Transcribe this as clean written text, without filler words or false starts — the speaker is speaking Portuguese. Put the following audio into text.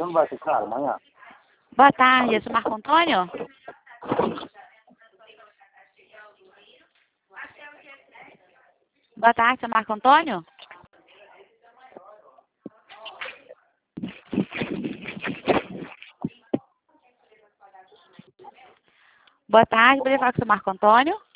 Você não vai ficar amanhã? Boa tarde, esse é o Marco Antônio? Boa tarde, seu Marco Antônio? Boa tarde, poderia falar com o seu Marco Antônio?